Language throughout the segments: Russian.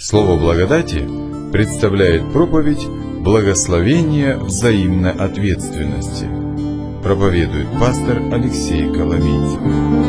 Слово благодати представляет проповедь «Благословение взаимной ответственности». Проповедует пастор Алексей Коломейцев.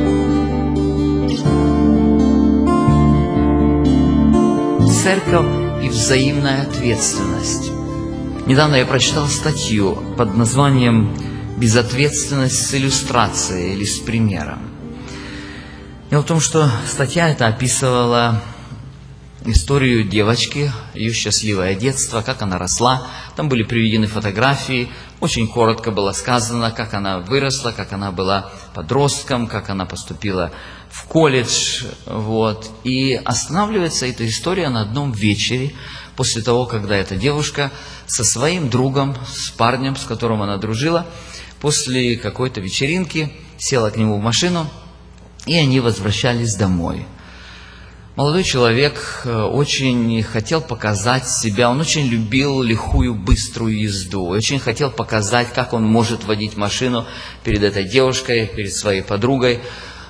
Церковь и взаимная ответственность. Недавно я прочитал статью под названием «Безответственность с иллюстрацией» или с примером. Дело в том, что статья эта описывала историю девочки, ее счастливое детство, как она росла. Там были приведены фотографии, очень коротко было сказано, как она выросла, как она была подростком, как она поступила в колледж. И останавливается эта история на одном вечере, после того, когда эта девушка со своим другом, с парнем, с которым она дружила, после какой-то вечеринки села к нему в машину, и они возвращались домой. Молодой человек очень хотел показать себя, он очень любил лихую, быструю езду, очень хотел показать, как он может водить машину перед этой девушкой, перед своей подругой.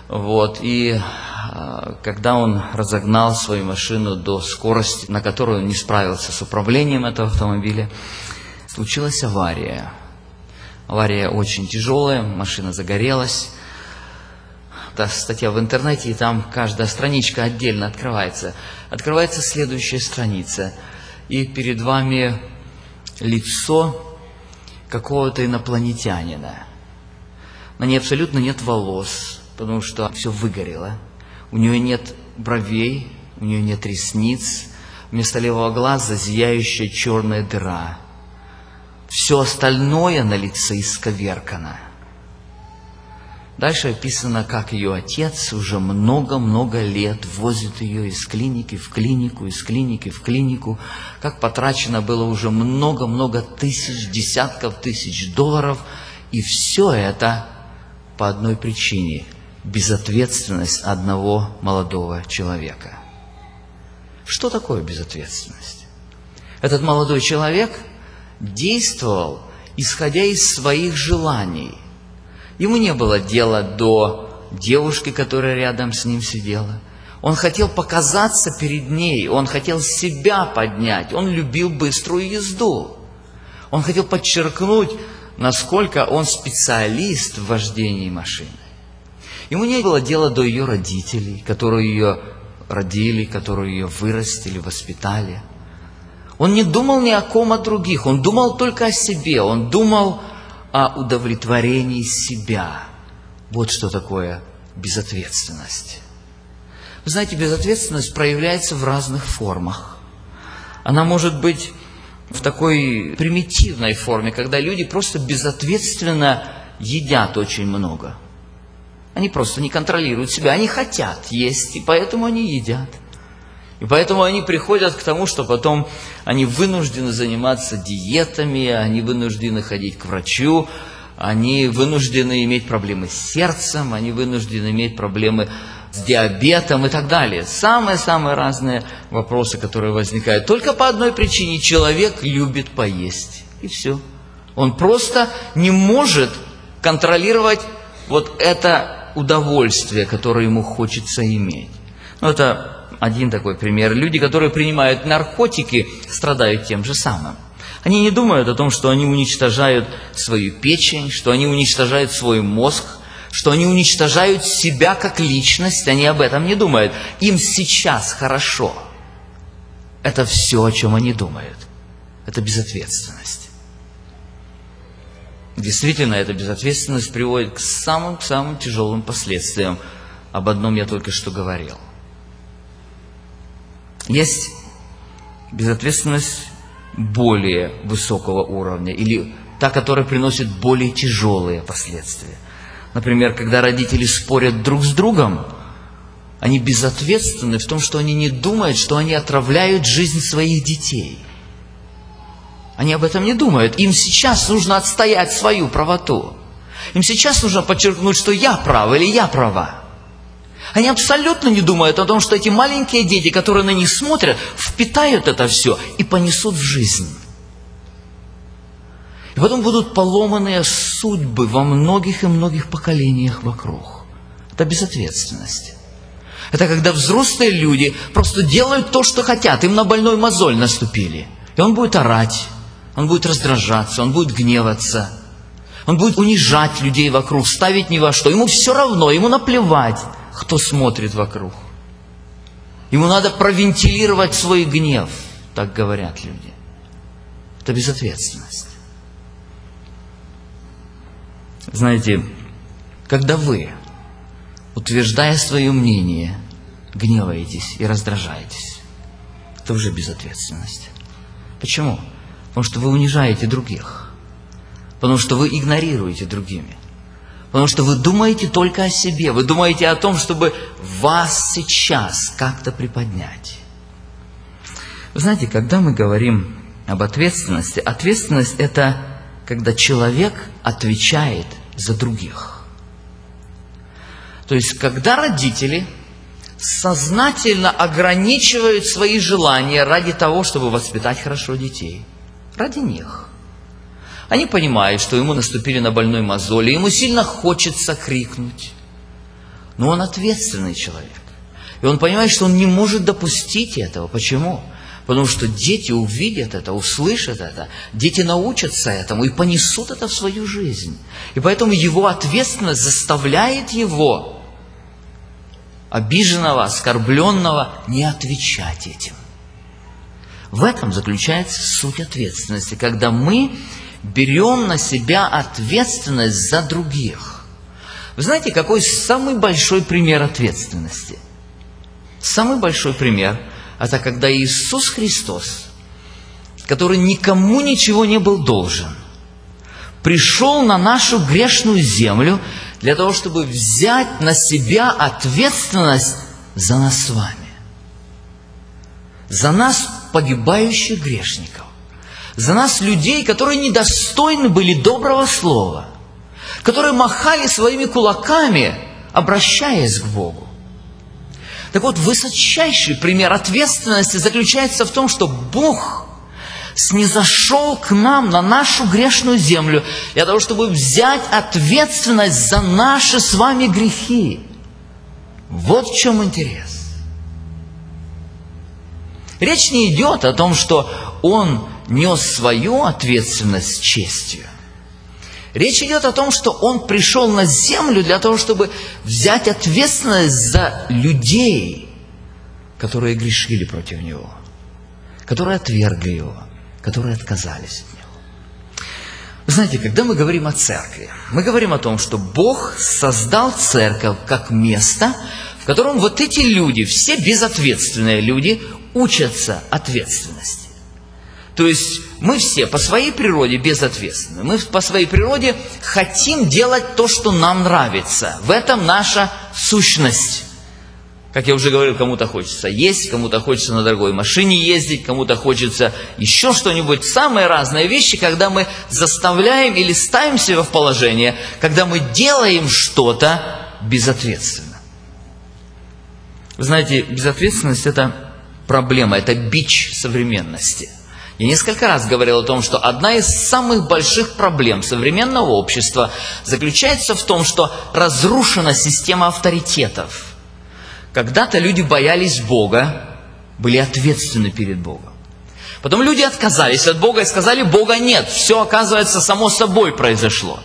И когда он разогнал свою машину до скорости, на которую он не справился с управлением этого автомобиля, случилась авария. Авария очень тяжелая, машина загорелась. Статья в интернете, и там каждая страничка отдельно открывается. Открывается следующая страница, и перед вами лицо какого-то инопланетянина. На ней абсолютно нет волос, потому что все выгорело. У нее нет бровей, у нее нет ресниц, вместо левого глаза зияющая черная дыра. Все остальное на лице исковеркано. Дальше описано, как ее отец уже много-много лет возит ее из клиники в клинику, из клиники в клинику, как потрачено было уже много-много тысяч, десятков тысяч долларов, и все это по одной причине – безответственность одного молодого человека. Что такое безответственность? Этот молодой человек действовал, исходя из своих желаний. Ему не было дела до девушки, которая рядом с ним сидела. Он хотел показаться перед ней, он хотел себя поднять, он любил быструю езду. Он хотел подчеркнуть, насколько он специалист в вождении машины. Ему не было дела до ее родителей, которые ее родили, которые ее вырастили, воспитали. Он не думал ни о ком от других, он думал только о себе, он думал о удовлетворении себя. Вот что такое безответственность. Вы знаете, безответственность проявляется в разных формах. Она может быть в такой примитивной форме, когда люди просто безответственно едят очень много. Они просто не контролируют себя, они хотят есть, и поэтому они едят. И поэтому они приходят к тому, что потом они вынуждены заниматься диетами, они вынуждены ходить к врачу, они вынуждены иметь проблемы с сердцем, они вынуждены иметь проблемы с диабетом и так далее. Самые-самые разные вопросы, которые возникают. Только по одной причине: человек любит поесть. И все. Он просто не может контролировать вот это удовольствие, которое ему хочется иметь. Это один такой пример. Люди, которые принимают наркотики, страдают тем же самым. Они не думают о том, что они уничтожают свою печень, что они уничтожают свой мозг, что они уничтожают себя как личность. Они об этом не думают. Им сейчас хорошо. Это все, о чем они думают. Это безответственность. Действительно, эта безответственность приводит к самым-самым тяжелым последствиям. Об одном я только что говорил. Есть безответственность более высокого уровня, или та, которая приносит более тяжелые последствия. Например, когда родители спорят друг с другом, они безответственны в том, что они не думают, что они отравляют жизнь своих детей. Они об этом не думают. Им сейчас нужно отстоять свою правоту. Им сейчас нужно подчеркнуть, что я прав или я права. Они абсолютно не думают о том, что эти маленькие дети, которые на них смотрят, впитают это все и понесут в жизнь. И потом будут поломанные судьбы во многих и многих поколениях вокруг. Это безответственность. Это когда взрослые люди просто делают то, что хотят. Им на больной мозоль наступили. И он будет орать, он будет раздражаться, он будет гневаться. Он будет унижать людей вокруг, ставить ни во что. Ему все равно, ему наплевать, кто смотрит вокруг. Ему надо провентилировать свой гнев, так говорят люди. Это безответственность. Знаете, когда вы, утверждая свое мнение, гневаетесь и раздражаетесь, это уже безответственность. Почему? Потому что вы унижаете других. Потому что вы игнорируете другими. Потому что вы думаете только о себе. Вы думаете о том, чтобы вас сейчас как-то приподнять. Вы знаете, когда мы говорим об ответственности, ответственность – это когда человек отвечает за других. То есть, когда родители сознательно ограничивают свои желания ради того, чтобы воспитать хорошо детей. Ради них. Они понимают, что ему наступили на больной мозоль, и ему сильно хочется крикнуть. Но он ответственный человек. И он понимает, что он не может допустить этого. Почему? Потому что дети увидят это, услышат это, дети научатся этому и понесут это в свою жизнь. И поэтому его ответственность заставляет его, обиженного, оскорбленного, не отвечать этим. В этом заключается суть ответственности, когда мы берем на себя ответственность за других. Вы знаете, какой самый большой пример ответственности? Самый большой пример – это когда Иисус Христос, который никому ничего не был должен, пришел на нашу грешную землю для того, чтобы взять на себя ответственность за нас с вами. За нас, погибающих грешников. За нас, людей, которые недостойны были доброго слова. Которые махали своими кулаками, обращаясь к Богу. Так вот, высочайший пример ответственности заключается в том, что Бог снизошел к нам на нашу грешную землю для того, чтобы взять ответственность за наши с вами грехи. Вот в чем интерес. Речь не идет о том, что Он нес свою ответственность с честью. Речь идет о том, что Он пришел на землю для того, чтобы взять ответственность за людей, которые грешили против Него, которые отвергли Его, которые отказались от Него. Вы знаете, когда мы говорим о церкви, мы говорим о том, что Бог создал церковь как место, в котором вот эти люди, все безответственные люди, учатся ответственности. То есть мы все по своей природе безответственны. Мы по своей природе хотим делать то, что нам нравится. В этом наша сущность. Как я уже говорил, кому-то хочется есть, кому-то хочется на дорогой машине ездить, кому-то хочется еще что-нибудь. Самые разные вещи, когда мы заставляем или ставим себя в положение, когда мы делаем что-то безответственно. Вы знаете, безответственность – это проблема, это бич современности. Я несколько раз говорил о том, что одна из самых больших проблем современного общества заключается в том, что разрушена система авторитетов. Когда-то люди боялись Бога, были ответственны перед Богом. Потом люди отказались от Бога и сказали: Бога нет, все, оказывается, само собой произошло.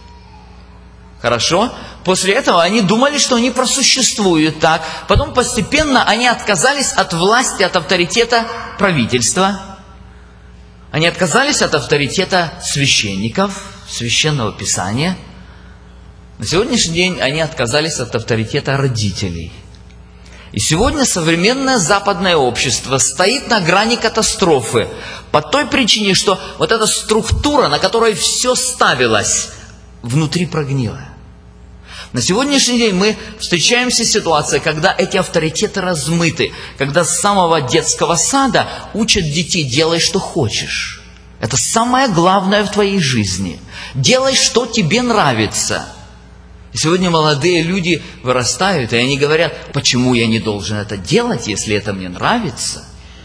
Хорошо? После этого они думали, что они просуществуют так. Потом постепенно они отказались от власти, от авторитета правительства. Они отказались от авторитета священников, священного писания. На сегодняшний день они отказались от авторитета родителей. И сегодня современное западное общество стоит на грани катастрофы по той причине, что вот эта структура, на которой все ставилось, внутри прогнила. На сегодняшний день мы встречаемся с ситуацией, когда эти авторитеты размыты, когда с самого детского сада учат детей: делай, что хочешь. Это самое главное в твоей жизни. Делай, что тебе нравится. И сегодня молодые люди вырастают, и они говорят: почему я не должен это делать, если это мне нравится?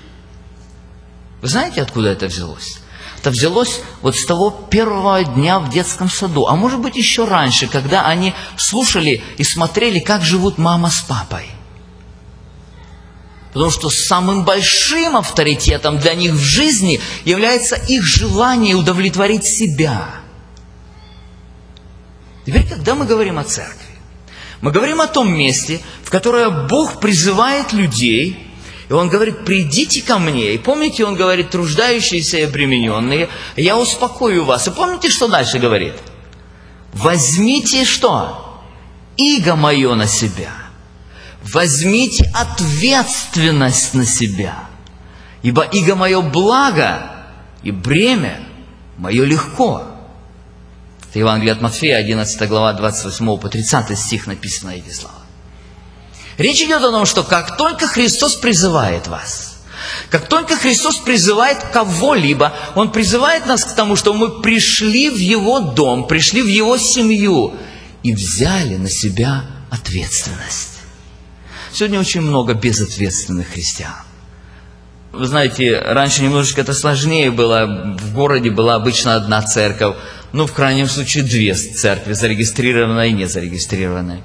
Вы знаете, откуда это взялось? Это взялось вот с того первого дня в детском саду, а может быть еще раньше, когда они слушали и смотрели, как живут мама с папой. Потому что самым большим авторитетом для них в жизни является их желание удовлетворить себя. Теперь, когда мы говорим о церкви, мы говорим о том месте, в которое Бог призывает людей, и Он говорит: придите ко мне. И помните, Он говорит: труждающиеся и обремененные, я успокою вас. И помните, что дальше говорит? Возьмите что? Иго мое на себя. Возьмите ответственность на себя. Ибо иго мое благо, и бремя мое легко. Это Евангелие от Матфея, 11 глава, 28 по 30 стих написано эти слова. Речь идет о том, что как только Христос призывает вас, как только Христос призывает кого-либо, Он призывает нас к тому, что мы пришли в Его дом, пришли в Его семью и взяли на себя ответственность. Сегодня очень много безответственных христиан. Вы знаете, раньше немножечко это сложнее было. В городе была обычно одна церковь, в крайнем случае 2 церкви, зарегистрированная и незарегистрированная.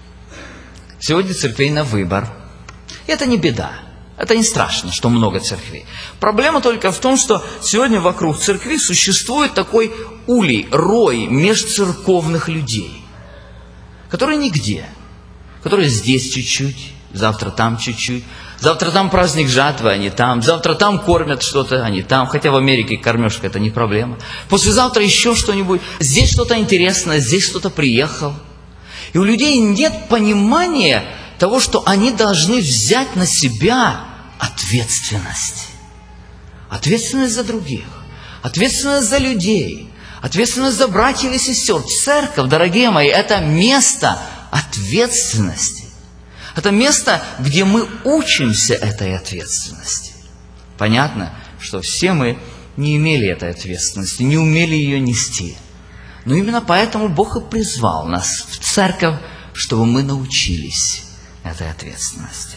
Сегодня церквей на выбор. И это не беда. Это не страшно, что много церквей. Проблема только в том, что сегодня вокруг церкви существует такой улей, рой межцерковных людей, которые нигде. Которые здесь чуть-чуть, завтра там чуть-чуть, завтра там праздник жатвы, они там, завтра там кормят что-то, они там, хотя в Америке кормежка это не проблема. Послезавтра еще что-нибудь, здесь что-то интересное, здесь что-то приехал. И у людей нет понимания того, что они должны взять на себя ответственность. Ответственность за других, ответственность за людей, ответственность за братьев и сестер. Церковь, дорогие мои, это место ответственности. Это место, где мы учимся этой ответственности. Понятно, что все мы не имели этой ответственности, не умели ее нести. Но именно поэтому Бог и призвал нас в церковь, чтобы мы научились этой ответственности.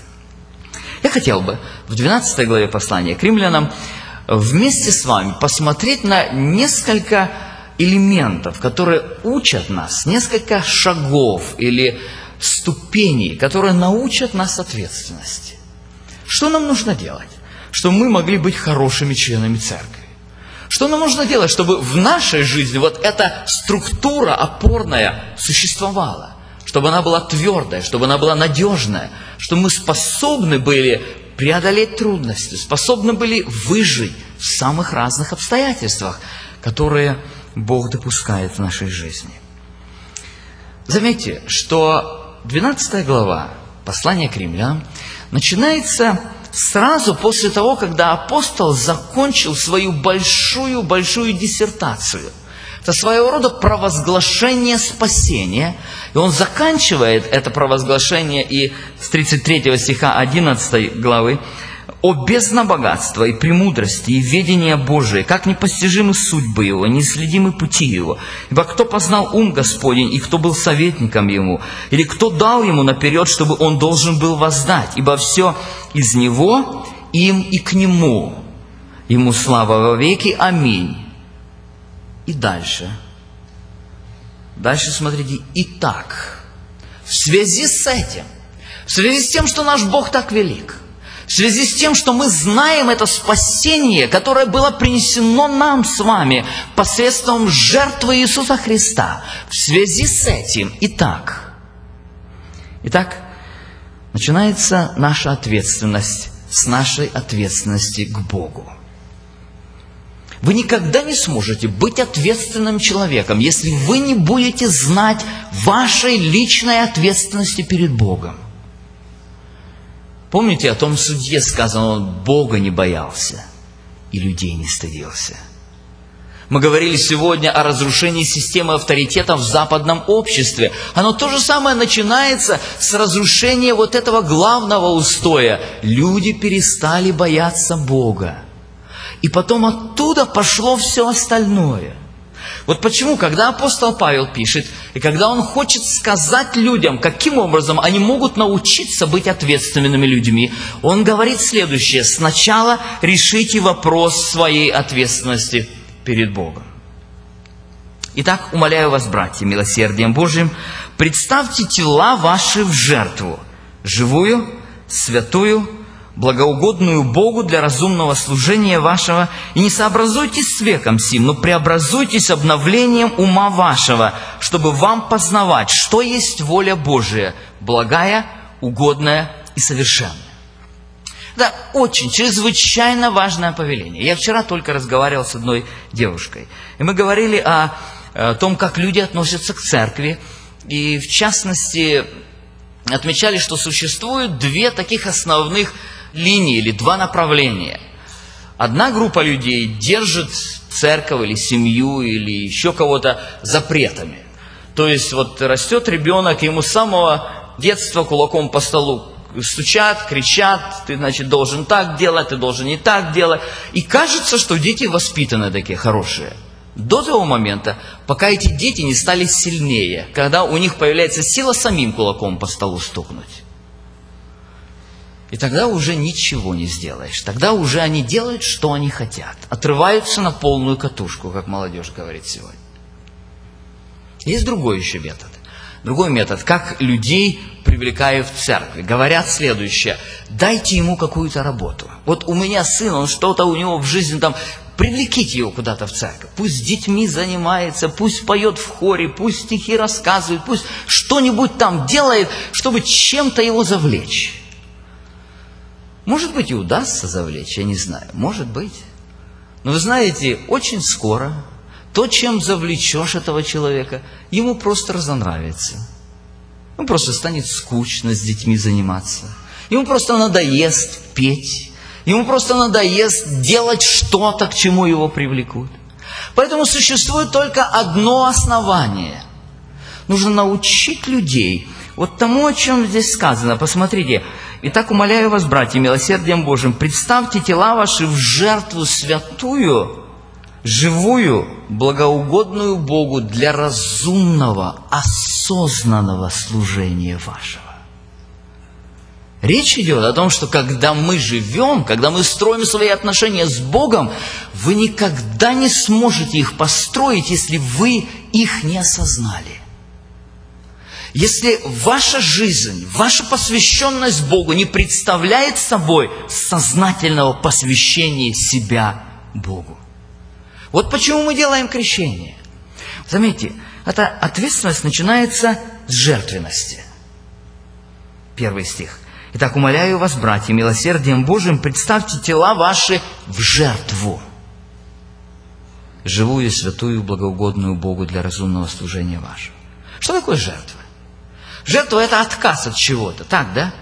Я хотел бы в 12 главе послания к римлянам вместе с вами посмотреть на несколько элементов, которые учат нас, несколько шагов или ступеней, которые научат нас ответственности. Что нам нужно делать, чтобы мы могли быть хорошими членами церкви? Что нам нужно делать, чтобы в нашей жизни вот эта структура опорная существовала? Чтобы она была твердая, чтобы она была надежная, чтобы мы способны были преодолеть трудности, способны были выжить в самых разных обстоятельствах, которые Бог допускает в нашей жизни. Заметьте, что 12 глава послания к римлянам начинается сразу после того, когда апостол закончил свою большую диссертацию. Это своего рода провозглашение спасения. И он заканчивает это провозглашение и с 33 стиха 11 главы: «О бездна богатства и премудрости и ведения Божие, как непостижимы судьбы Его, неисследимы пути Его. Ибо кто познал ум Господень, и кто был советником Ему, или кто дал Ему наперед, чтобы Он должен был воздать? Ибо все из Него, им и к Нему. Ему слава во веки. Аминь». И дальше. Дальше смотрите. Итак, в связи с этим, в связи с тем, что наш Бог так велик, в связи с тем, что мы знаем это спасение, которое было принесено нам с вами посредством жертвы Иисуса Христа, в связи с этим, итак, начинается наша ответственность с нашей ответственности к Богу. Вы никогда не сможете быть ответственным человеком, если вы не будете знать вашей личной ответственности перед Богом. Помните, о том судье сказано: он Бога не боялся и людей не стыдился. Мы говорили сегодня о разрушении системы авторитетов в западном обществе. Оно то же самое начинается с разрушения вот этого главного устоя. Люди перестали бояться Бога. И потом оттуда пошло все остальное. Вот почему, когда апостол Павел пишет, и когда он хочет сказать людям, каким образом они могут научиться быть ответственными людьми, он говорит следующее: сначала решите вопрос своей ответственности перед Богом. Итак, умоляю вас, братья, милосердием Божьим, представьте тела ваши в жертву, живую, святую, благоугодную Богу для разумного служения вашего, и не сообразуйтесь с веком сим, но преобразуйтесь обновлением ума вашего, чтобы вам познавать, что есть воля Божия, благая, угодная и совершенная». Это очень, чрезвычайно важное повеление. Я вчера только разговаривал с одной девушкой, и мы говорили о том, как люди относятся к церкви, и в частности отмечали, что существует две таких основных линии или два направления. Одна группа людей держит церковь или семью или еще кого-то запретами. То есть вот растет ребенок, ему с самого детства кулаком по столу стучат, кричат: ты, значит, должен так делать, ты должен не так делать. И кажется, что дети воспитаны такие, хорошие. До того момента, пока эти дети не стали сильнее, когда у них появляется сила самим кулаком по столу стукнуть. И тогда уже ничего не сделаешь. Тогда уже они делают, что они хотят. Отрываются на полную катушку, как молодежь говорит сегодня. Есть другой еще метод. Другой метод, как людей привлекают в церкви. Говорят следующее: дайте ему какую-то работу. Вот у меня сын, он что-то у него в жизни там, привлеките его куда-то в церковь. Пусть с детьми занимается, пусть поет в хоре, пусть стихи рассказывает, пусть что-нибудь там делает, чтобы чем-то его завлечь. Может быть, и удастся завлечь, я не знаю, может быть. Но вы знаете, очень скоро то, чем завлечешь этого человека, ему просто разонравится. Ему просто станет скучно с детьми заниматься. Ему просто надоест петь. Ему просто надоест делать что-то, к чему его привлекут. Поэтому существует только одно основание. Нужно научить людей вот тому, о чем здесь сказано. Посмотрите. «Итак, умоляю вас, братья, милосердием Божьим, представьте тела ваши в жертву святую, живую, благоугодную Богу для разумного, осознанного служения вашего». Речь идет о том, что когда мы живем, когда мы строим свои отношения с Богом, вы никогда не сможете их построить, если вы их не осознали. Если ваша жизнь, ваша посвященность Богу не представляет собой сознательного посвящения себя Богу. Вот почему мы делаем крещение. Заметьте, эта ответственность начинается с жертвенности. 1 стих. «Итак, умоляю вас, братья, милосердием Божьим, представьте тела ваши в жертву, живую, святую, благоугодную Богу для разумного служения вашего». Что такое жертва? Жертва – это отказ от чего-то, так, да?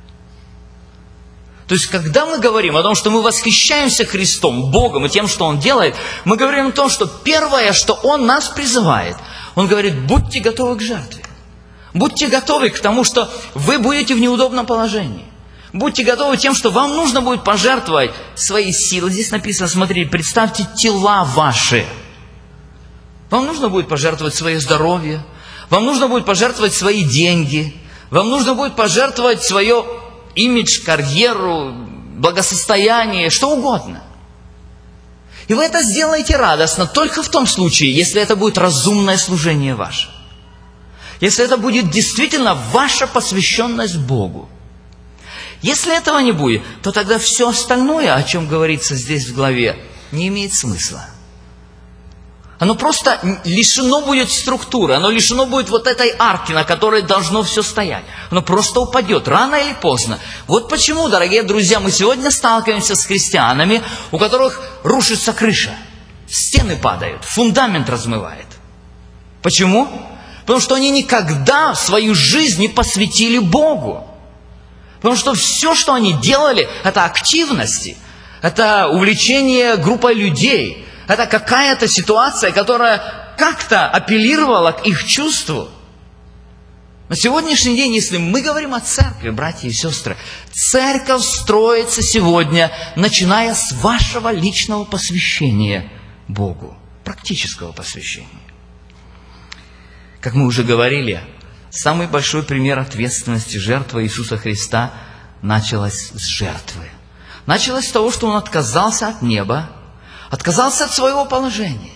То есть, когда мы говорим о том, что мы восхищаемся Христом, Богом и тем, что Он делает, мы говорим о том, что первое, что Он нас призывает, Он говорит: будьте готовы к жертве. Будьте готовы к тому, что вы будете в неудобном положении. Будьте готовы тем, что вам нужно будет пожертвовать свои силы. Здесь написано, смотрите, представьте тела ваши. Вам нужно будет пожертвовать свое здоровье. Вам нужно будет пожертвовать свои деньги. Вам нужно будет пожертвовать свое имидж, карьеру, благосостояние, что угодно. И вы это сделаете радостно только в том случае, если это будет разумное служение ваше. Если это будет действительно ваша посвященность Богу. Если этого не будет, то тогда все остальное, о чем говорится здесь в главе, не имеет смысла. Оно просто лишено будет структуры, оно лишено будет вот этой арки, на которой должно все стоять. Оно просто упадет, рано или поздно. Вот почему, дорогие друзья, мы сегодня сталкиваемся с христианами, у которых рушится крыша, стены падают, фундамент размывает. Почему? Потому что они никогда свою жизнь не посвятили Богу. Потому что все, что они делали, это активности, это увлечение группой людей. Это какая-то ситуация, которая как-то апеллировала к их чувству. На сегодняшний день, если мы говорим о церкви, братья и сестры, церковь строится сегодня, начиная с вашего личного посвящения Богу, практического посвящения. Как мы уже говорили, самый большой пример ответственности жертвы Иисуса Христа началась с жертвы. Началось с того, что Он отказался от неба, отказался от своего положения.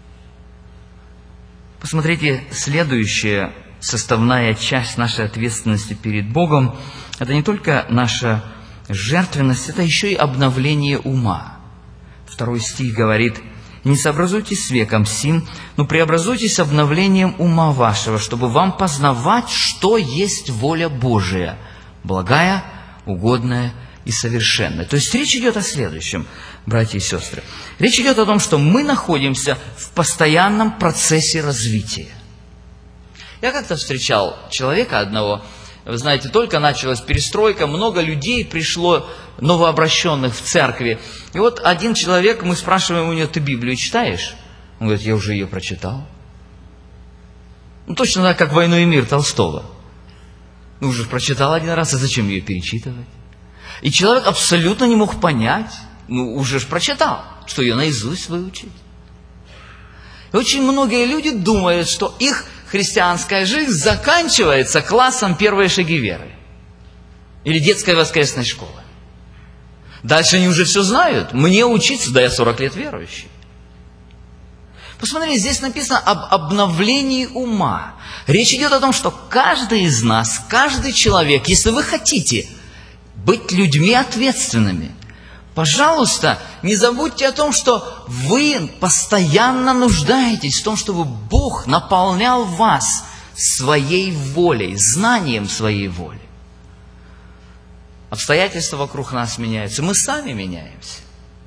Посмотрите, следующая составная часть нашей ответственности перед Богом – это не только наше Жертвенность – это еще и обновление ума. 2 стих говорит: «Не сообразуйтесь с веком сим, но преобразуйтесь обновлением ума вашего, чтобы вам познавать, что есть воля Божия, благая, угодная и совершенная». То есть речь идет о следующем, братья и сестры. Речь идет о том, что мы находимся в постоянном процессе развития. Я как-то встречал человека одного, вы знаете, только началась перестройка, много людей пришло, новообращенных в церкви. И вот один человек, мы спрашиваем у него: ты Библию читаешь? Он говорит: я уже ее прочитал. Ну, точно так, как «Войну и мир» Толстого. Ну, уже прочитал один раз, а зачем ее перечитывать? И человек абсолютно не мог понять, ну, уже ж прочитал, что ее наизусть выучить. И очень многие люди думают, что их христианская жизнь заканчивается классом «Первые шаги веры» или детской воскресной школы. Дальше они уже все знают. Мне учиться, да я 40 лет верующий. Посмотрите, здесь написано об обновлении ума. Речь идет о том, что каждый из нас, каждый человек, если вы хотите быть людьми ответственными, пожалуйста, не забудьте о том, что вы постоянно нуждаетесь в том, чтобы Бог наполнял вас своей волей, знанием своей воли. Обстоятельства вокруг нас меняются, мы сами меняемся.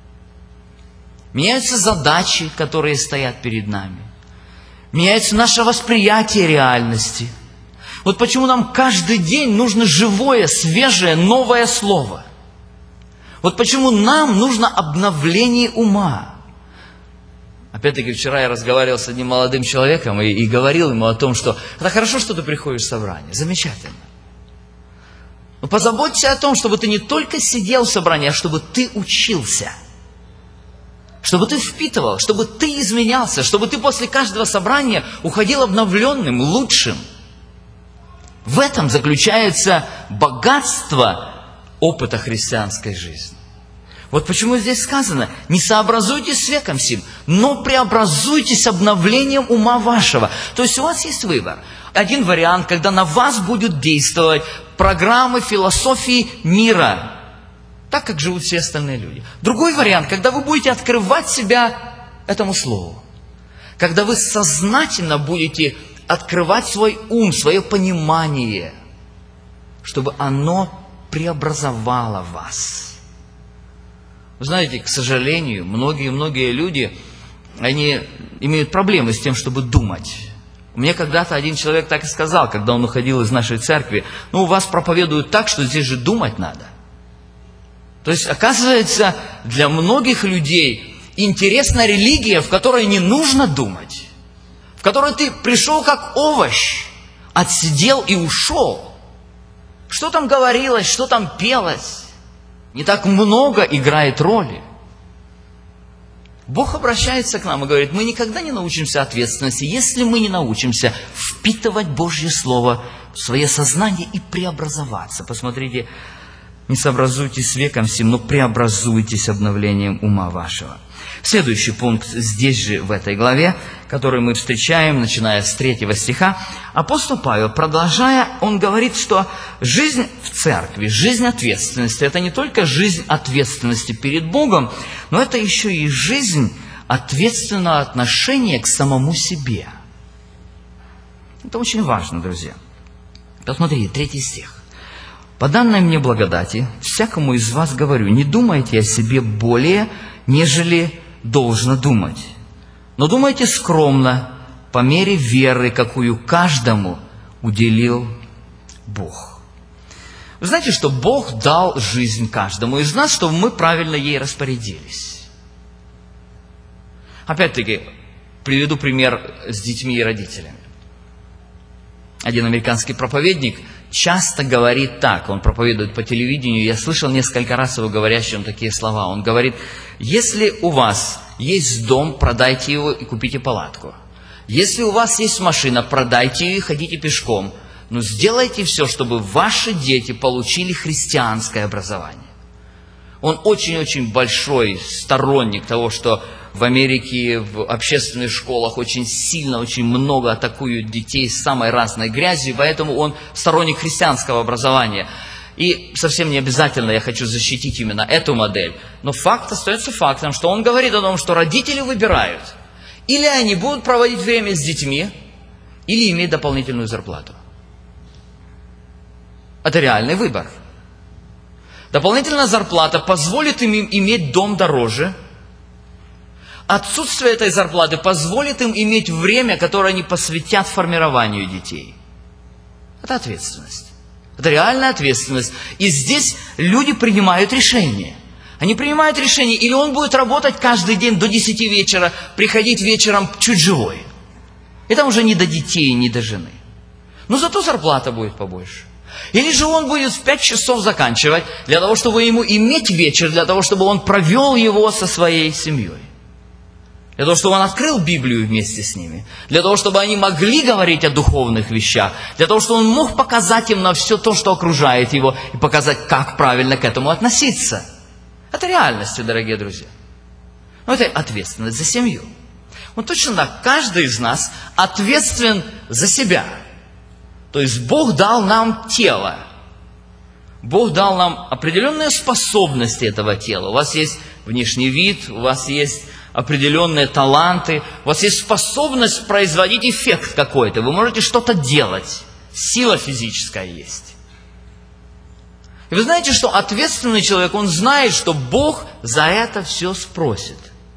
Меняются задачи, которые стоят перед нами. Меняется наше восприятие реальности. Вот почему нам каждый день нужно живое, свежее, новое слово. Вот почему нам нужно обновление ума. Опять-таки, вчера я разговаривал с одним молодым человеком и говорил ему о том, что это хорошо, что ты приходишь в собрание, замечательно. Но позаботься о том, чтобы ты не только сидел в собрании, а чтобы ты учился. Чтобы ты впитывал, чтобы ты изменялся, чтобы ты после каждого собрания уходил обновленным, лучшим. В этом заключается богатство опыта христианской жизни. Вот почему здесь сказано: не сообразуйтесь с веком сим, но преобразуйтесь обновлением ума вашего. То есть у вас есть выбор. Один вариант, когда на вас будут действовать программы философии мира, так как живут все остальные люди. Другой вариант, когда вы будете открывать себя этому слову. Когда вы сознательно будете открывать свой ум, свое понимание, чтобы оно преобразовало вас. Вы знаете, к сожалению, многие люди, они имеют проблемы с тем, чтобы думать. Мне когда-то один человек так и сказал, когда он уходил из нашей церкви: ну, у вас проповедуют так, что здесь же думать надо. То есть, оказывается, для многих людей интересна религия, в которой не нужно думать, в которой ты пришел как овощ, отсидел и ушел. Что там говорилось, что там пелось, не так много играет роли. Бог обращается к нам и говорит: мы никогда не научимся ответственности, если мы не научимся впитывать Божье Слово в свое сознание и преобразоваться. Посмотрите: не сообразуйтесь с веком сим, но преобразуйтесь обновлением ума вашего. Следующий пункт здесь же, в этой главе, который мы встречаем, начиная с 3 стиха, апостол Павел, продолжая, он говорит, что жизнь в церкви, жизнь ответственности, это не только жизнь ответственности перед Богом, но это еще и жизнь ответственного отношения к самому себе. Это очень важно, друзья. Посмотрите, 3 стих. «По данной мне благодати, всякому из вас говорю, не думайте о себе более, нежели должно думать. Но думайте скромно, по мере веры, какую каждому уделил Бог». Вы знаете, что Бог дал жизнь каждому из нас, чтобы мы правильно ей распорядились. Опять-таки, приведу пример с детьми и родителями. Один американский проповедник часто говорит так, он проповедует по телевидению, я слышал несколько раз его говорящим такие слова. Он говорит: если у вас есть дом, продайте его и купите палатку. Если у вас есть машина, продайте ее и ходите пешком. Но сделайте все, чтобы ваши дети получили христианское образование. Он очень-очень большой сторонник того, что в Америке, в общественных школах очень сильно, очень много атакуют детей с самой разной грязью, поэтому он сторонник христианского образования. И совсем не обязательно я хочу защитить именно эту модель. Но факт остается фактом, что он говорит о том, что родители выбирают. Или они будут проводить время с детьми, или иметь дополнительную зарплату. Это реальный выбор. Дополнительная зарплата позволит им иметь дом дороже. Отсутствие этой зарплаты позволит им иметь время, которое они посвятят формированию детей. Это ответственность. Это реальная ответственность. И здесь люди принимают решение. Они принимают решение, или он будет работать каждый день до 10 вечера, приходить вечером чуть живой. И там уже не до детей, не до жены. Но зато зарплата будет побольше. Или же он будет в 5 часов заканчивать, для того, чтобы ему иметь вечер, для того, чтобы он провел его со своей семьей. Для того, чтобы он открыл Библию вместе с ними. Для того, чтобы они могли говорить о духовных вещах. Для того, чтобы он мог показать им на все то, что окружает его, и показать, как правильно к этому относиться. Это реальность, дорогие друзья. Но это ответственность за семью. Вот точно так, каждый из нас ответственен за себя. То есть Бог дал нам тело. Бог дал нам определенные способности этого тела. У вас есть внешний вид, у вас есть определенные таланты, у вас есть способность производить эффект какой-то. Вы можете что-то делать. Сила физическая есть. И вы знаете, что ответственный человек, он знает, что Бог за это все спросит.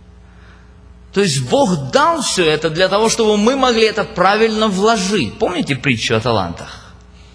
То есть Бог дал все это для того, чтобы мы могли это правильно вложить. Помните притчу о талантах?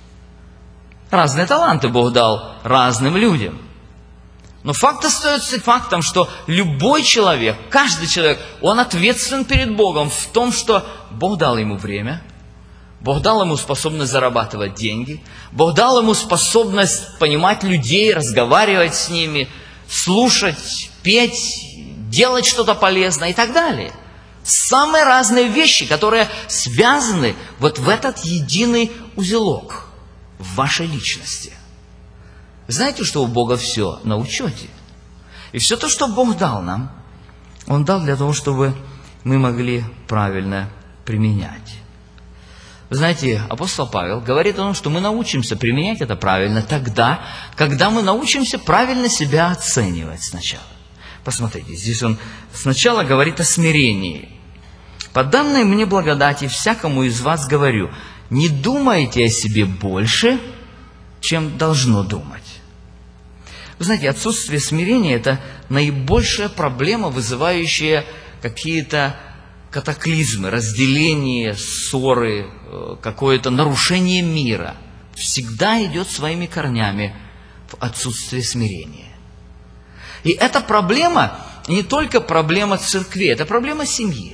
Разные таланты Бог дал разным людям. Но факт остается фактом, что любой человек, каждый человек, он ответственен перед Богом в том, что Бог дал ему время, Бог дал ему способность зарабатывать деньги, Бог дал ему способность понимать людей, разговаривать с ними, слушать, петь, делать что-то полезное и так далее. Самые разные вещи, которые связаны вот в этот единый узелок в вашей личности. Знаете, что у Бога все на учете. И все то, что Бог дал нам, Он дал для того, чтобы мы могли правильно применять. Вы знаете, апостол Павел говорит о том, что мы научимся применять это правильно тогда, когда мы научимся правильно себя оценивать сначала. Посмотрите, здесь он сначала говорит о смирении. «По данной мне благодати всякому из вас говорю, не думайте о себе больше, чем должно думать». Вы знаете, отсутствие смирения – это наибольшая проблема, вызывающая какие-то катаклизмы, разделения, ссоры, какое-то нарушение мира. Всегда идет своими корнями в отсутствие смирения. И эта проблема не только проблема церкви, это проблема семьи.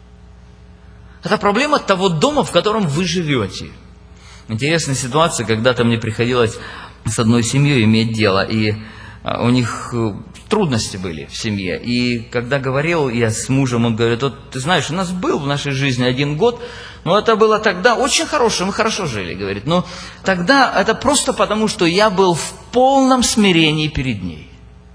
Это проблема того дома, в котором вы живете. Интересная ситуация, когда-то мне приходилось с одной семьей иметь дело, и у них трудности были в семье. И когда говорил я с мужем, он говорит: вот ты знаешь, у нас был в нашей жизни 1 год, но это было тогда очень хорошо, мы хорошо жили, говорит. Но тогда это просто потому, что я был в полном смирении перед ней.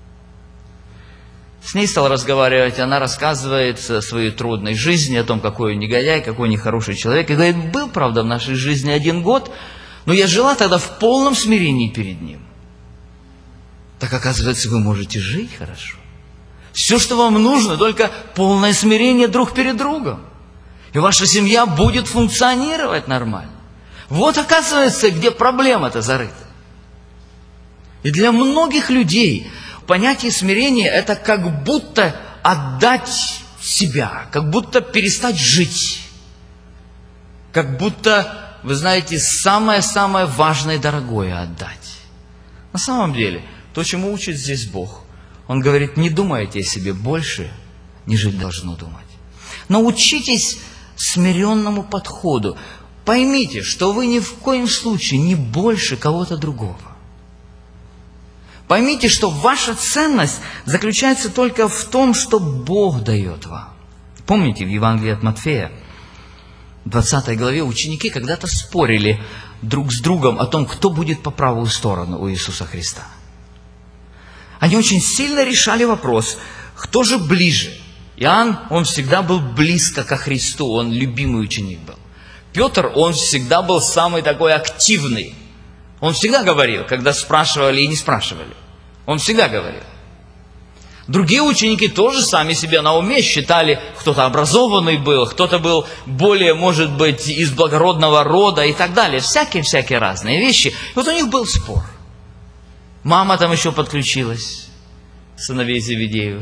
С ней стал разговаривать, она рассказывает о своей трудной жизни, о том, какой он негодяй, какой нехороший человек. И говорит: был, правда, в нашей жизни 1 год, но я жила тогда в полном смирении перед ним. Так оказывается, вы можете жить хорошо. Все, что вам нужно, только полное смирение друг перед другом. И ваша семья будет функционировать нормально. Вот оказывается, где проблема-то зарыта. И для многих людей понятие смирения – это как будто отдать себя, как будто перестать жить. Как будто, вы знаете, самое-самое важное и дорогое отдать. На самом деле, то, чему учит здесь Бог, Он говорит: не думайте о себе больше, нежели должно думать. Научитесь смиренному подходу. Поймите, что вы ни в коем случае не больше кого-то другого. Поймите, что ваша ценность заключается только в том, что Бог дает вам. Помните, в Евангелии от Матфея, в 20 главе, ученики когда-то спорили друг с другом о том, кто будет по правую сторону у Иисуса Христа. Они очень сильно решали вопрос, кто же ближе. Иоанн, он всегда был близко ко Христу, он любимый ученик был. Петр, он всегда был самый такой активный Он всегда говорил, когда спрашивали и не спрашивали. Он всегда говорил. Другие ученики тоже сами себе на уме считали, кто-то образованный был, кто-то был более, может быть, из благородного рода и так далее. Всякие разные вещи. И вот у них был спор. Мама там еще подключилась, сыновей Зеведеевых.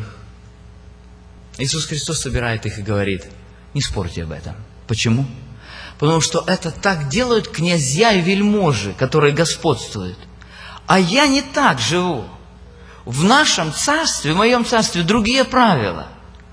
Иисус Христос собирает их и говорит: не спорьте об этом. Почему? Потому что это так делают князья и вельможи, которые господствуют. А я не так живу. В нашем царстве, в моем царстве другие правила.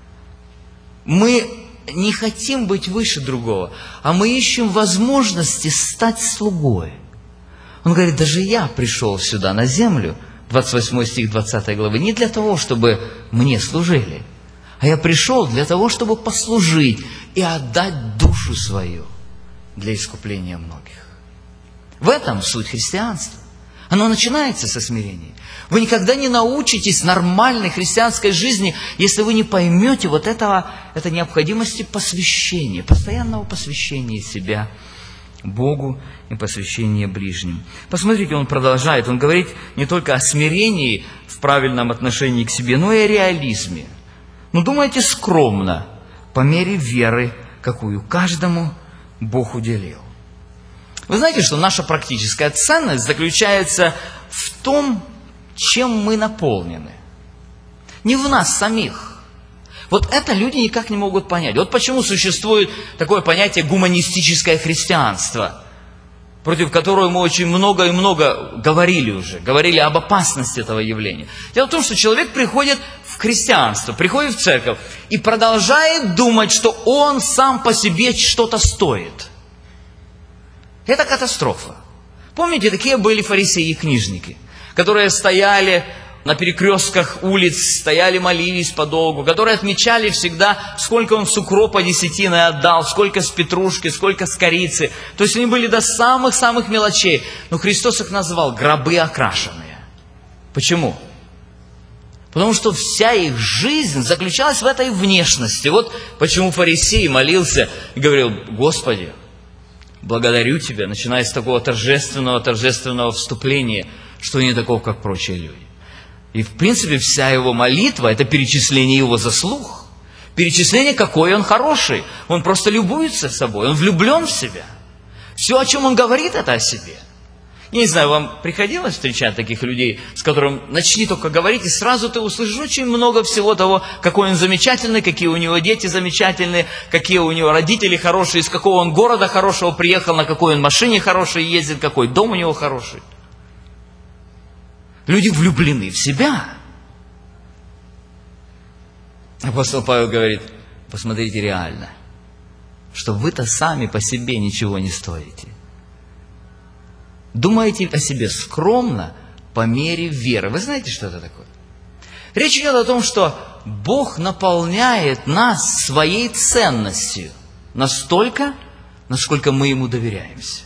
Мы не хотим быть выше другого, а мы ищем возможности стать слугой. Он говорит: даже я пришел сюда на землю, 28 стих 20 главы, не для того, чтобы мне служили, а я пришел для того, чтобы послужить и отдать душу свою для искупления многих. В этом суть христианства. Оно начинается со смирения. Вы никогда не научитесь нормальной христианской жизни, если вы не поймете вот этой необходимости посвящения, постоянного посвящения себя Богу и посвящения ближним. Посмотрите, он продолжает, он говорит не только о смирении в правильном отношении к себе, но и о реализме. Но думайте скромно, по мере веры, какую каждому Бог уделил. Вы знаете, что наша практическая ценность заключается в том, чем мы наполнены. Не в нас самих. Вот это люди никак не могут понять. Вот почему существует такое понятие гуманистическое христианство, против которого мы очень много и много говорили уже. Говорили об опасности этого явления. Дело в том, что человек приходит в христианство, приходит в церковь и продолжает думать, что он сам по себе что-то стоит. Это катастрофа. Помните, такие были фарисеи и книжники, которые стояли на перекрестках улиц, стояли, молились подолгу, которые отмечали всегда, сколько он с укропа десятины отдал, сколько с петрушки, сколько с корицы. То есть они были до самых-самых мелочей. Но Христос их назвал гробы окрашенные. Почему? Потому что вся их жизнь заключалась в этой внешности. Вот почему фарисей молился и говорил: Господи, благодарю Тебя, начиная с такого торжественного вступления, что не таков, как прочие люди. И, в принципе, вся его молитва – это перечисление его заслуг. Перечисление, какой он хороший. Он просто любуется собой, он влюблен в себя. Все, о чем он говорит, это о себе. Я не знаю, вам приходилось встречать таких людей, с которым начни только говорить, и сразу ты услышишь очень много всего того, какой он замечательный, какие у него дети замечательные, какие у него родители хорошие, из какого он города хорошего приехал, на какой он машине хорошей ездит, какой дом у него хороший. Люди влюблены в себя. Апостол Павел говорит: посмотрите реально, что вы-то сами по себе ничего не стоите. Думаете о себе скромно по мере веры. Вы знаете, что это такое? Речь идет о том, что Бог наполняет нас своей ценностью настолько, насколько мы Ему доверяемся.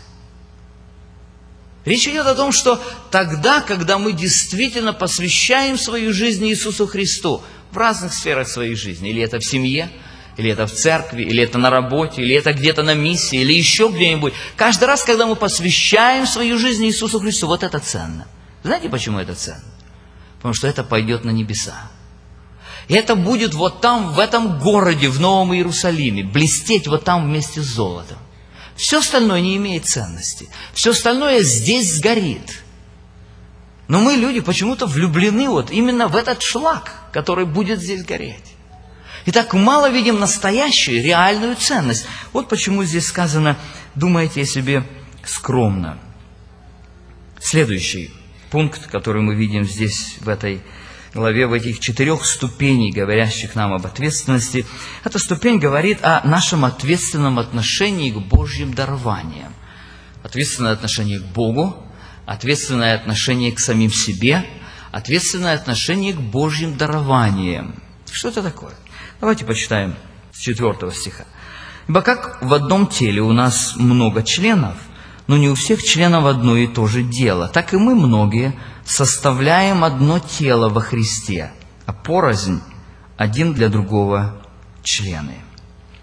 Речь идет о том, что тогда, когда мы действительно посвящаем свою жизнь Иисусу Христу в разных сферах своей жизни, или это в семье, или это в церкви, или это на работе, или это где-то на миссии, или еще где-нибудь. Каждый раз, когда мы посвящаем свою жизнь Иисусу Христу, вот это ценно. Знаете, почему это ценно? Потому что это пойдет на небеса. И это будет вот там, в этом городе, в Новом Иерусалиме, блестеть вот там вместе с золотом. Все остальное не имеет ценности. Все остальное здесь сгорит. Но мы, люди, почему-то влюблены вот именно в этот шлак, который будет здесь гореть. И так мало видим настоящую, реальную ценность. Вот почему здесь сказано: думайте о себе скромно. Следующий пункт, который мы видим здесь, в этой главе, в этих 4 ступеней, говорящих нам об ответственности, эта ступень говорит о нашем ответственном отношении к Божьим дарованиям. Ответственное отношение к Богу, ответственное отношение к самим себе, ответственное отношение к Божьим дарованиям. Что это такое? Давайте почитаем с 4 стиха. «Ибо как в одном теле у нас много членов, но не у всех членов одно и то же дело, так и мы, многие, составляем одно тело во Христе, а порознь один для другого члены».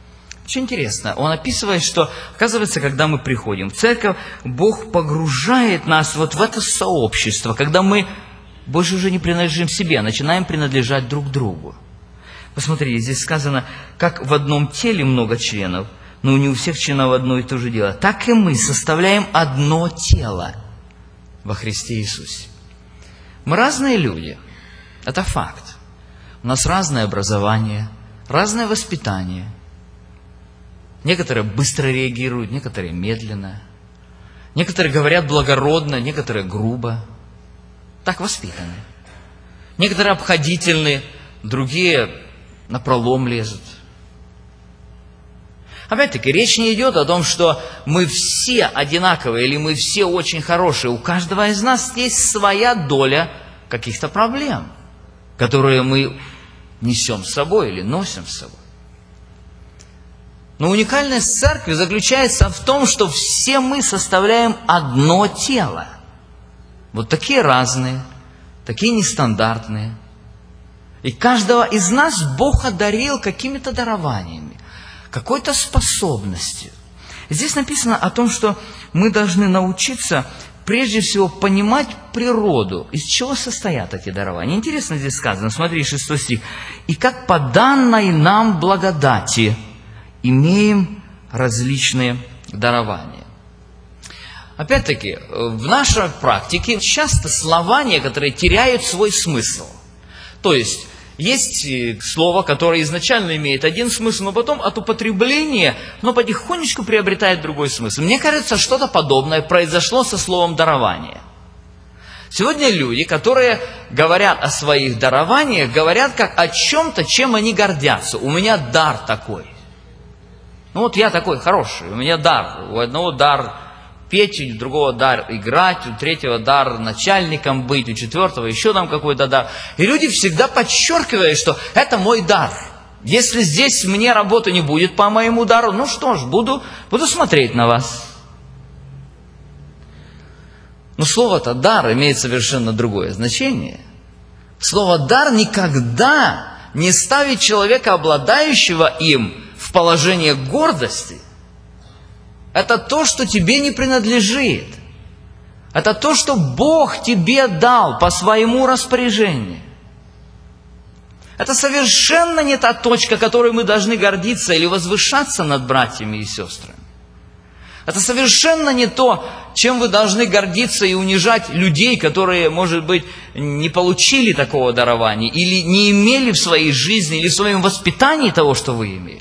Очень интересно. Он описывает, что, оказывается, когда мы приходим в церковь, Бог погружает нас вот в это сообщество, когда мы больше уже не принадлежим себе, а начинаем принадлежать друг другу. Посмотрите, здесь сказано, как в одном теле много членов, но не у всех членов одно и то же дело. Так и мы составляем одно тело во Христе Иисусе. Мы разные люди. Это факт. У нас разное образование, разное воспитание. Некоторые быстро реагируют, некоторые медленно. Некоторые говорят благородно, некоторые грубо. Так воспитаны. Некоторые обходительны, другие напролом лезут. Опять-таки, речь не идет о том, что мы все одинаковые или мы все очень хорошие. У каждого из нас есть своя доля каких-то проблем, которые мы несем с собой или носим с собой. Но уникальность церкви заключается в том, что все мы составляем одно тело. Вот такие разные, такие нестандартные. И каждого из нас Бог одарил какими-то дарованиями, какой-то способностью. Здесь написано о том, что мы должны научиться прежде всего понимать природу, из чего состоят эти дарования. Интересно здесь сказано, смотри, 6 стих. «И как по данной нам благодати имеем различные дарования». Опять-таки, в нашей практике часто слова некоторые теряют свой смысл. То есть слово, которое изначально имеет один смысл, но потом от употребления оно потихонечку приобретает другой смысл. Мне кажется, что-то подобное произошло со словом «дарование». Сегодня люди, которые говорят о своих дарованиях, говорят как о чем-то, чем они гордятся. У меня дар такой. Ну вот я такой хороший, у меня дар. У одного дар петь, у другого дар играть, у третьего дар начальником быть, у четвертого еще там какой-то дар. И люди всегда подчеркивают, что это мой дар. Если здесь мне работы не будет по моему дару, ну что ж, буду смотреть на вас. Но слово-то дар имеет совершенно другое значение. Слово дар никогда не ставит человека, обладающего им, в положение гордости. Это то, что тебе не принадлежит. Это то, что Бог тебе дал по своему распоряжению. Это совершенно не та точка, которой мы должны гордиться или возвышаться над братьями и сестрами. Это совершенно не то, чем вы должны гордиться и унижать людей, которые, может быть, не получили такого дарования или не имели в своей жизни или в своем воспитании того, что вы имели.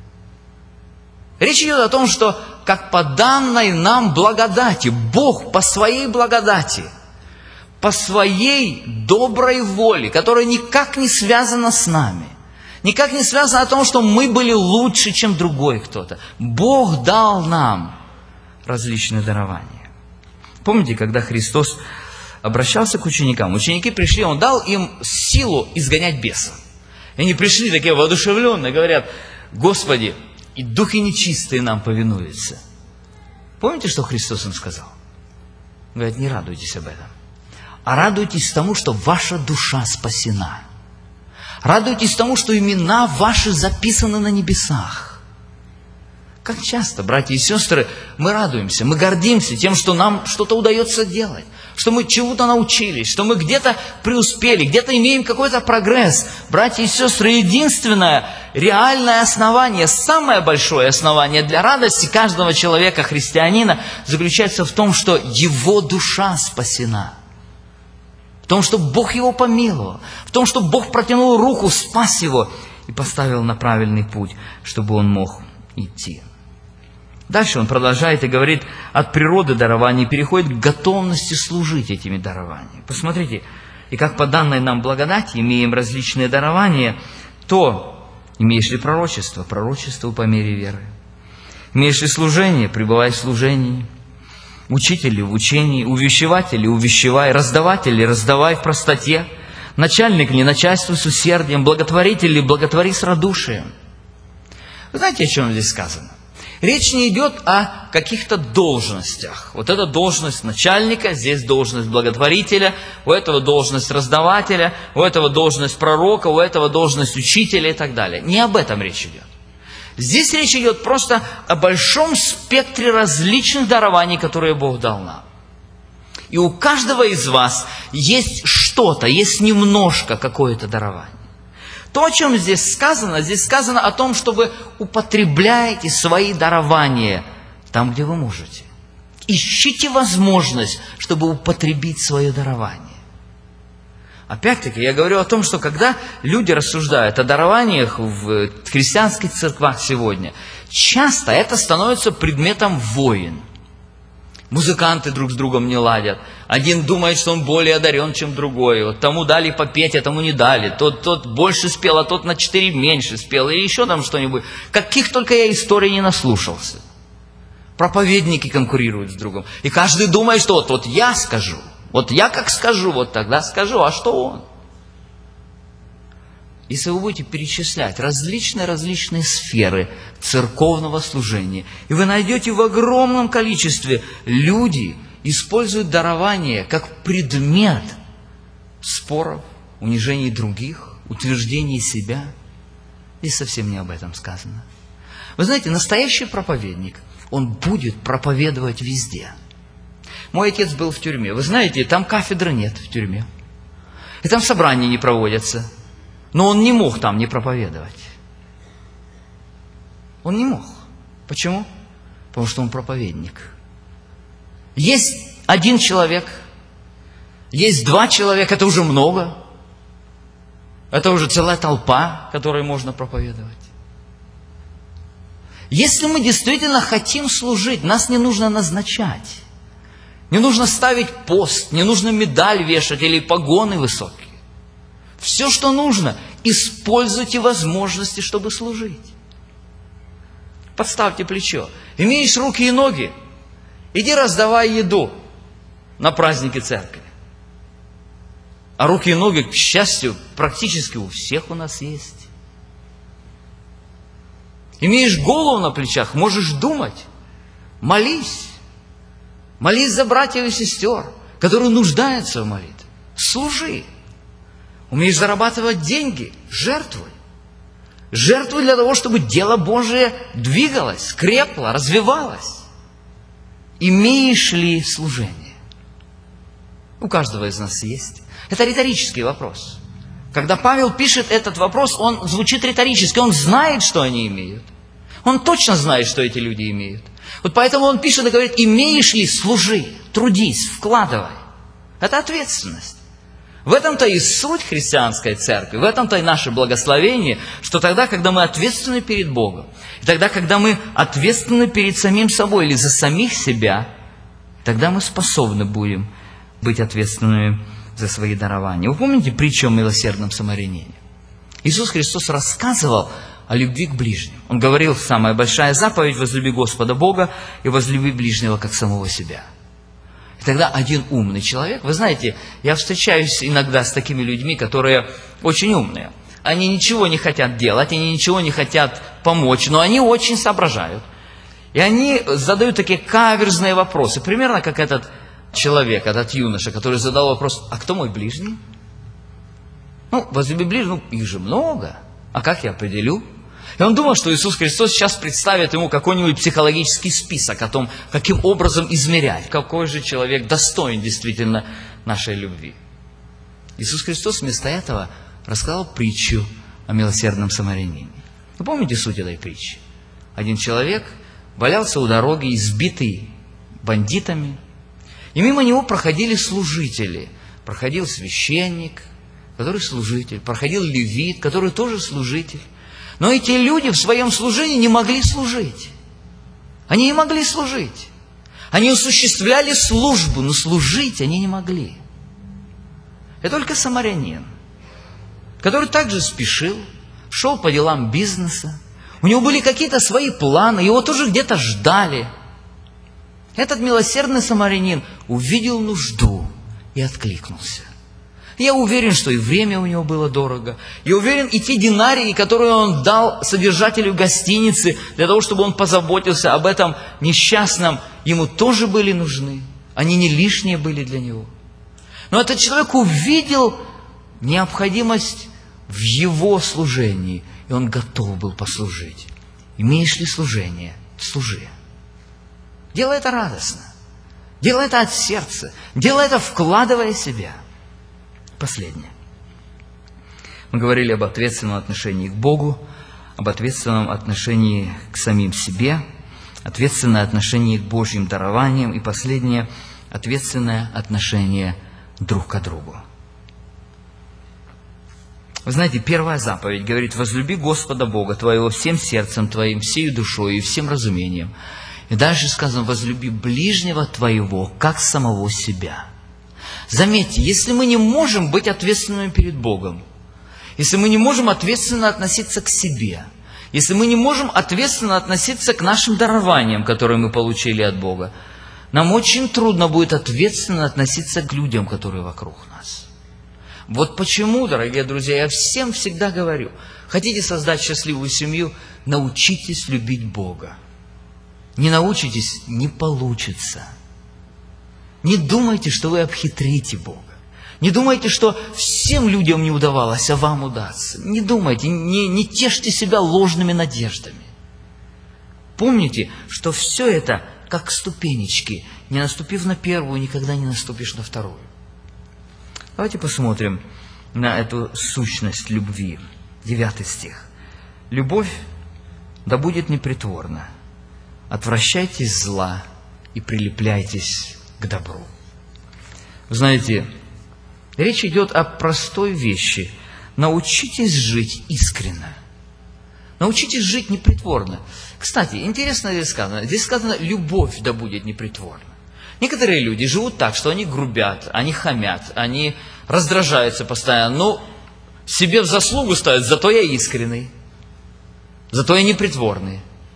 Речь идет о том, что как по данной нам благодати, Бог по своей благодати, по своей доброй воле, которая никак не связана с нами, никак не связана о том, что мы были лучше, чем другой кто-то. Бог дал нам различные дарования. Помните, когда Христос обращался к ученикам, ученики пришли, Он дал им силу изгонять беса. И они пришли такие воодушевленные, говорят: Господи, и духи нечистые нам повинуются. Помните, что Христос им сказал? Говорит, не радуйтесь об этом, а радуйтесь тому, что ваша душа спасена. Радуйтесь тому, что имена ваши записаны на небесах. Как часто, братья и сестры, мы радуемся, мы гордимся тем, что нам что-то удается делать, что мы чему-то научились, что мы где-то преуспели, где-то имеем какой-то прогресс. Братья и сестры, единственное реальное основание, самое большое основание для радости каждого человека, христианина, заключается в том, что его душа спасена. В том, что Бог его помиловал, в том, что Бог протянул руку, спас его и поставил на правильный путь, чтобы он мог идти. Дальше он продолжает и говорит, от природы дарований переходит к готовности служить этими дарованиями. Посмотрите, и как по данной нам благодати имеем различные дарования, то имеешь ли пророчество, пророчество по мере веры. Имеешь ли служение, пребывай в служении. Учитель ли в учении, увещеватель ли увещевай, раздаватель ли раздавай в простоте, начальник ли начальствуй с усердием, благотворитель ли благотвори с радушием. Вы знаете, о чем здесь сказано? Речь не идет о каких-то должностях. Вот эта должность начальника, здесь должность благотворителя, у этого должность раздавателя, у этого должность пророка, у этого должность учителя и так далее. Не об этом речь идет. Здесь речь идет просто о большом спектре различных дарований, которые Бог дал нам. И у каждого из вас есть что-то, есть немножко какое-то дарование. То, о чем здесь сказано о том, чтобы употребляйте свои дарования там, где вы можете. Ищите возможность, чтобы употребить свое дарование. Опять-таки, я говорю о том, что когда люди рассуждают о дарованиях в христианских церквах сегодня, часто это становится предметом войн. Музыканты друг с другом не ладят. Один думает, что он более одарен, чем другой. Вот тому дали попеть, а тому не дали. Тот больше спел, а тот на 4 меньше спел. Или еще там что-нибудь. Каких только я историй не наслушался. Проповедники конкурируют с другом. И каждый думает, что вот я скажу. Вот я как скажу, вот тогда скажу. А что он? Если вы будете перечислять различные сферы церковного служения, и вы найдете в огромном количестве люди используют дарование как предмет споров, унижений других, утверждений себя. Здесь совсем не об этом сказано. Вы знаете, настоящий проповедник, он будет проповедовать везде. Мой отец был в тюрьме. Вы знаете, там кафедры нет в тюрьме. И там собрания не проводятся. Но он не мог там не проповедовать. Он не мог. Почему? Потому что он проповедник. Есть один человек, есть 2 человека, это уже много. Это уже целая толпа, которой можно проповедовать. Если мы действительно хотим служить, нас не нужно назначать. Не нужно ставить пост, не нужно медаль вешать или погоны высокие. Все, что нужно, используйте возможности, чтобы служить. Подставьте плечо. Имеешь руки и ноги, иди раздавай еду на празднике церкви. А руки и ноги, к счастью, практически у всех у нас есть. Имеешь голову на плечах, можешь думать. Молись. Молись за братьев и сестер, которые нуждаются в молитве. Служи. Умеешь зарабатывать деньги? Жертвуй. Жертвуй для того, чтобы дело Божие двигалось, крепло, развивалось. Имеешь ли служение? У каждого из нас есть. Это риторический вопрос. Когда Павел пишет этот вопрос, он звучит риторически. Он знает, что они имеют. Он точно знает, что эти люди имеют. Вот поэтому он пишет и говорит, имеешь ли, служи, трудись, вкладывай. Это ответственность. В этом-то и суть христианской церкви, в этом-то и наше благословение, что тогда, когда мы ответственны перед Богом, и тогда, когда мы ответственны перед самим собой или за самих себя, тогда мы способны будем быть ответственными за свои дарования. Вы помните притчу о милосердном самарянине? Иисус Христос рассказывал о любви к ближним. Он говорил, самая большая заповедь: возлюби Господа Бога и возлюби ближнего, как самого себя. И тогда один умный человек, вы знаете, я встречаюсь иногда с такими людьми, которые очень умные. Они ничего не хотят делать, они ничего не хотят помочь, но они очень соображают. И они задают такие каверзные вопросы, примерно как этот человек, этот юноша, который задал вопрос: а кто мой ближний? Возлюби ближнего, их же много, а как я определю? И он думал, что Иисус Христос сейчас представит ему какой-нибудь психологический список о том, каким образом измерять, какой же человек достоин действительно нашей любви. Иисус Христос вместо этого рассказал притчу о милосердном самарянине. Вы помните суть этой притчи? Один человек валялся у дороги, избитый бандитами, и мимо него проходили служители. Проходил священник, который служитель, проходил левит, который тоже служитель. Но эти люди в своем служении не могли служить. Они не могли служить. Они осуществляли службу, но служить они не могли. И только самарянин, который также спешил, шел по делам бизнеса, у него были какие-то свои планы, его тоже где-то ждали. Этот милосердный самарянин увидел нужду и откликнулся. Я уверен, что и время у него было дорого. Я уверен, и те динарии, которые он дал содержателю гостиницы, для того, чтобы он позаботился об этом несчастном, ему тоже были нужны. Они не лишние были для него. Но этот человек увидел необходимость в его служении, и он готов был послужить. Имеешь ли служение? Служи. Делай это радостно. Делай это от сердца. Делай это, вкладывая себя. Последнее. Мы говорили об ответственном отношении к Богу, об ответственном отношении к самим себе, ответственное отношение к Божьим дарованиям и последнее – ответственное отношение друг к другу. Вы знаете, первая заповедь говорит: возлюби Господа Бога твоего всем сердцем твоим, всею душой и всем разумением. И дальше сказано: возлюби ближнего твоего, как самого себя. Заметьте, если мы не можем быть ответственными перед Богом, если мы не можем ответственно относиться к себе, если мы не можем ответственно относиться к нашим дарованиям, которые мы получили от Бога, нам очень трудно будет ответственно относиться к людям, которые вокруг нас. Вот почему, дорогие друзья, я всем всегда говорю: хотите создать счастливую семью, научитесь любить Бога. Не научитесь — не получится. Не думайте, что вы обхитрите Бога. Не думайте, что всем людям не удавалось, а вам удастся. Не думайте, не тешьте себя ложными надеждами. Помните, что все это как ступенечки. Не наступив на первую, никогда не наступишь на вторую. Давайте посмотрим на эту сущность любви. 9 стих. «Любовь да будет непритворна. Отвращайтесь зла и прилепляйтесь к добру». Вы знаете, речь идет о простой вещи. Научитесь жить искренно. Научитесь жить непритворно. Кстати, интересно здесь сказано. Здесь сказано: любовь да будет непритворна. Некоторые люди живут так, что они грубят, они хамят, они раздражаются постоянно, но себе в заслугу ставят: зато я искренний, зато я непритворный.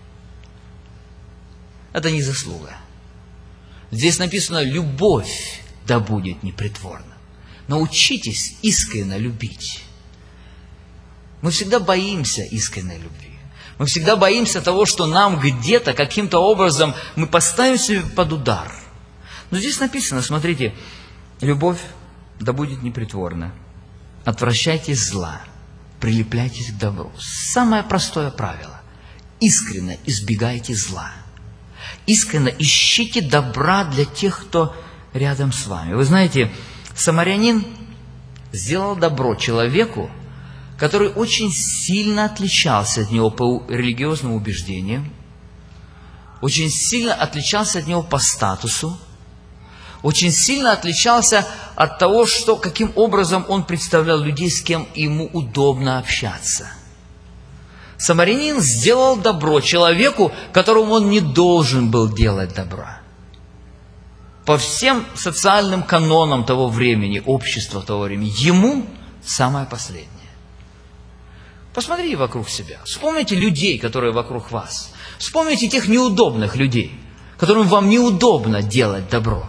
Это не заслуга. Здесь написано: любовь да будет непритворна. Научитесь искренне любить. Мы всегда боимся искренней любви. Мы всегда боимся того, что нам где-то, каким-то образом мы поставим себя под удар. Но здесь написано, смотрите: любовь да будет непритворна. Отвращайтесь зла, прилепляйтесь к добру. Самое простое правило. Искренне избегайте зла. Искренне ищите добра для тех, кто рядом с вами. Вы знаете, самарянин сделал добро человеку, который очень сильно отличался от него по религиозным убеждениям, очень сильно отличался от него по статусу, очень сильно отличался от того, каким образом он представлял людей, с кем ему удобно общаться. Самарянин сделал добро человеку, которому он не должен был делать добра. По всем социальным канонам того времени, общества того времени, ему самое последнее. Посмотрите вокруг себя. Вспомните людей, которые вокруг вас. Вспомните тех неудобных людей, которым вам неудобно делать добро.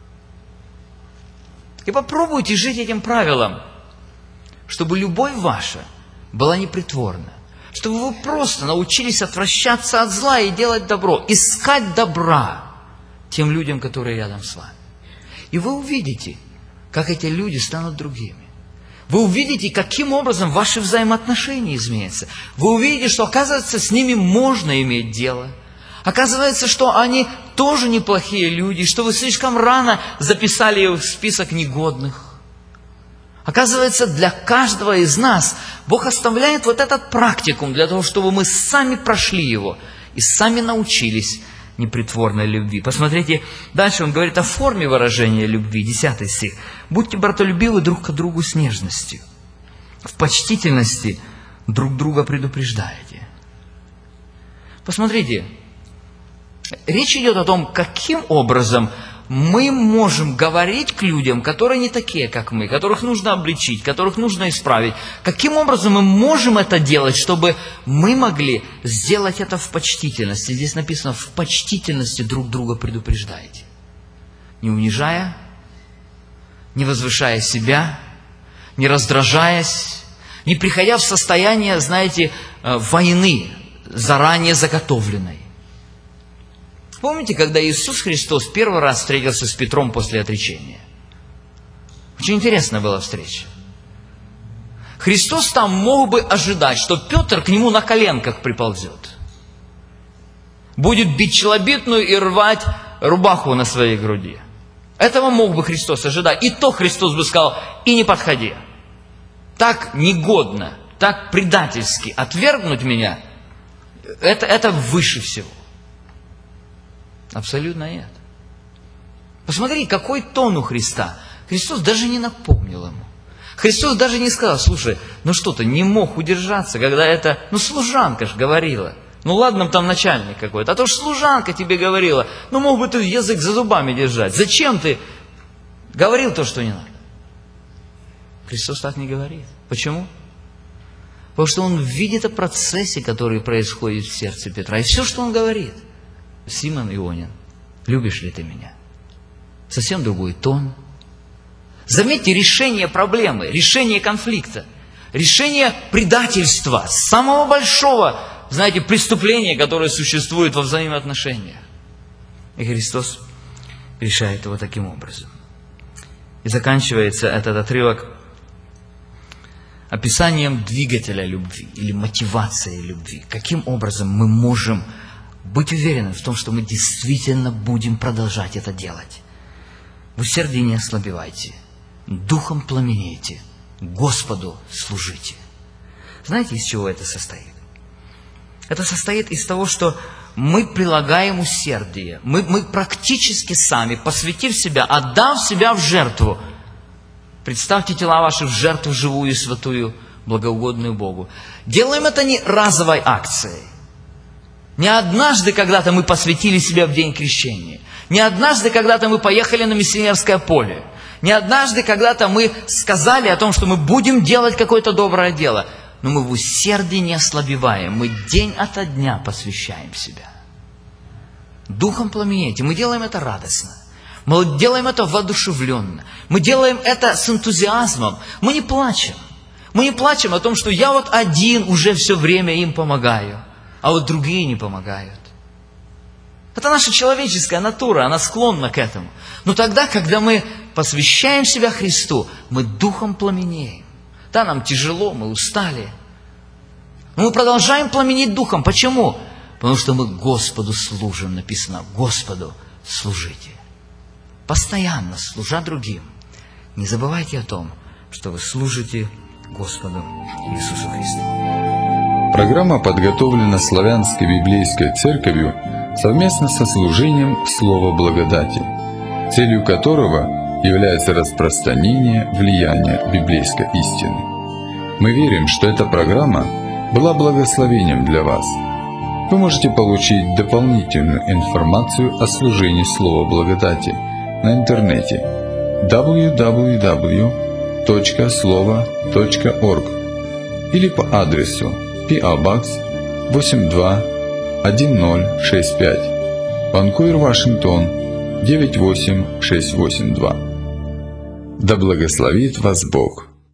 И попробуйте жить этим правилом, чтобы любовь ваша была непритворна, чтобы вы просто научились отвращаться от зла и делать добро, искать добра тем людям, которые рядом с вами. И вы увидите, как эти люди станут другими. Вы увидите, каким образом ваши взаимоотношения изменятся. Вы увидите, что, оказывается, с ними можно иметь дело. Оказывается, что они тоже неплохие люди, что вы слишком рано записали их в список негодных. Оказывается, для каждого из нас Бог оставляет вот этот практикум для того, чтобы мы сами прошли его и сами научились непритворной любви. Посмотрите, дальше он говорит о форме выражения любви, 10 стих. «Будьте братолюбивы друг к другу с нежностью, в почтительности друг друга предупреждайте». Посмотрите, речь идет о том, каким образом мы можем говорить к людям, которые не такие, как мы, которых нужно обличить, которых нужно исправить. Каким образом мы можем это делать, чтобы мы могли сделать это в почтительности? Здесь написано: в почтительности друг друга предупреждайте. Не унижая, не возвышая себя, не раздражаясь, не приходя в состояние, знаете, войны, заранее заготовленной. Помните, когда Иисус Христос первый раз встретился с Петром после отречения? Очень интересная была встреча. Христос там мог бы ожидать, что Петр к нему на коленках приползет. будет бить челобитную и рвать рубаху на своей груди. Этого мог бы Христос ожидать. И то Христос бы сказал: и не подходи. Так негодно, так предательски отвергнуть меня, это выше всего. Абсолютно нет. Посмотри, какой тон у Христа. Христос даже не напомнил ему. Христос даже не сказал: слушай, ну что ты не мог удержаться, когда это, служанка ж говорила. Ну ладно, там начальник какой-то, а то ж служанка тебе говорила. Ну мог бы ты язык за зубами держать. Зачем ты говорил то, что не надо? Христос так не говорит. Почему? Потому что Он видит о процессе, который происходит в сердце Петра. И все, что Он говорит: Симон Ионин, любишь ли ты меня? Совсем другой тон. Заметьте, решение проблемы, решение конфликта, решение предательства, самого большого, знаете, преступления, которое существует во взаимоотношениях. И Христос решает его таким образом. И заканчивается этот отрывок описанием двигателя любви или мотивацией любви. Каким образом мы можем быть уверены в том, что мы действительно будем продолжать это делать. В усердии не ослабевайте, духом пламенейте, Господу служите. Знаете, из чего это состоит? Это состоит из того, что мы прилагаем усердие. Мы практически сами, посвятив себя, отдав себя в жертву. Представьте тела ваши в жертву живую и святую, благоугодную Богу. Делаем это не разовой акцией. Не однажды когда-то мы посвятили себя в день крещения. Не однажды когда-то мы поехали на миссионерское поле. Не однажды когда-то мы сказали о том, что мы будем делать какое-то доброе дело. Но мы в усердии не ослабеваем. Мы день ото дня посвящаем себя. Духом пламенейте. Мы делаем это радостно. Мы делаем это воодушевленно. Мы делаем это с энтузиазмом. Мы не плачем. Мы не плачем о том, что я вот один уже все время им помогаю, а вот другие не помогают. Это наша человеческая натура, она склонна к этому. Но тогда, когда мы посвящаем себя Христу, мы духом пламенеем. Да, нам тяжело, мы устали. Но мы продолжаем пламенеть духом. Почему? Потому что мы Господу служим, написано: Господу служите. Постоянно служа другим. Не забывайте о том, что вы служите Господу Иисусу Христу. Программа подготовлена Славянской библейской церковью совместно со служением Слова Благодати, целью которого является распространение влияния библейской истины. Мы верим, что эта программа была благословением для вас. Вы можете получить дополнительную информацию о служении Слова Благодати на интернете www.slovo.org или по адресу PO Box 821065, Ванкувер, Вашингтон 98682. Да благословит вас Бог!